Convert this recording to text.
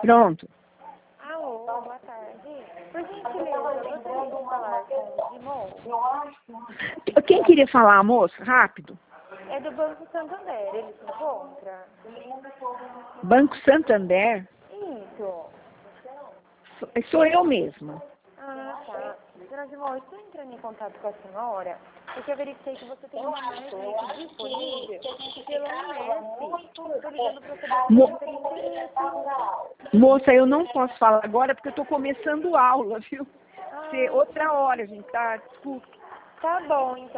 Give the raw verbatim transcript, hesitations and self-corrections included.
Pronto. Alô, boa tarde. Por gentileza, eu gostaria de falar com o Dimon. Quem queria falar, moça? Rápido. É do Banco Santander, ele se encontra? Banco Santander? Isso. Sou sou eu mesma. Ah, tá. Dona Dimon, eu estou entrando em contato com a senhora porque eu verifiquei que você tem uma marca disponível pelo Unesp. Estou ligando para saber se Mo você tem interesse. Moça, eu não posso falar agora porque eu estou começando aula, viu? Ah, Se outra hora, gente, tá? Desculpa. tá bom, então.